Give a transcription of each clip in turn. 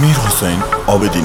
امیرحسین عابدینی.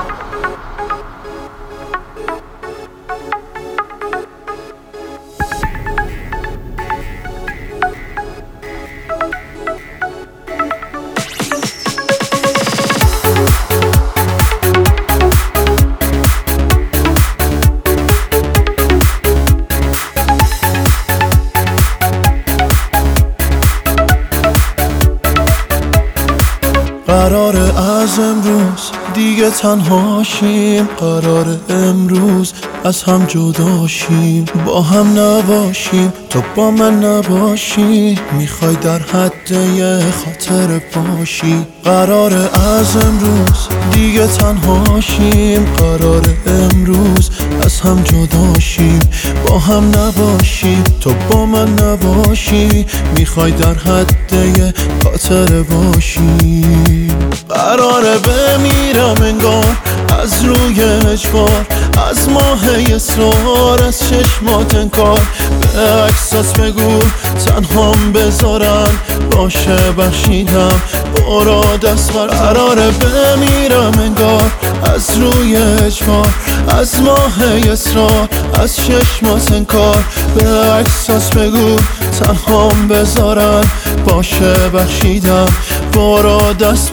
قرار از امروز دیگه تنهاشیم، قرار امروز از هم جداشیم، با هم نباشیم تو با من نباشی، میخوای در حد یه خاطر باشی. قرار از امروز دیگه تنهاشیم، قرار امروز از هم جداشیم، با هم نباشیم تو با من نباشی، میخوای در حد یه خاطر باشی. قراره بمیرم انگار از روی اجبار، از ماه اصرار، از چشمات انکار، به احساس بگو تنهام بذارن باشه بخشیدم برو دست بر. قراره بمیرم انگار از روی اجبار، از ماه اصرار، از چشمات انکار، به احساس بگو تنهام بذارن باشه بخشیدم برو دست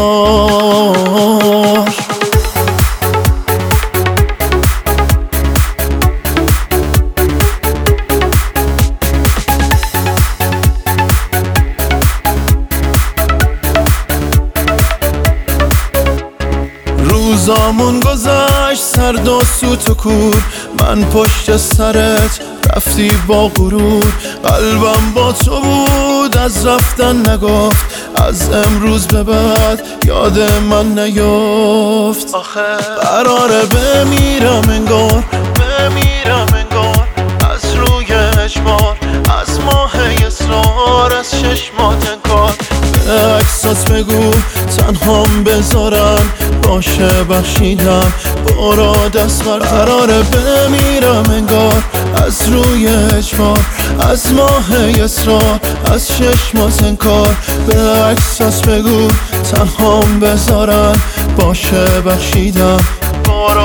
بردار. روزامون گذشت سرد و سوت و کور، من پشت سرت رفتی با غرور، قلبم با تو بود از رفتن نگفت، از امروز به بعد یاد من نیفت. قراره بمیرم انگار، بمیرم انگار از روی اجبار، از ماه اصرار، از چشمات انکار، به احساس بگو تنهام بذارن باشه بخشیدم برو دست بر. قراره بمیرم انگار از روی اجبار، از ماه اصرار، از چشمات انکار، به احساس بگو تنهام بذارن باشه بخشیدم برو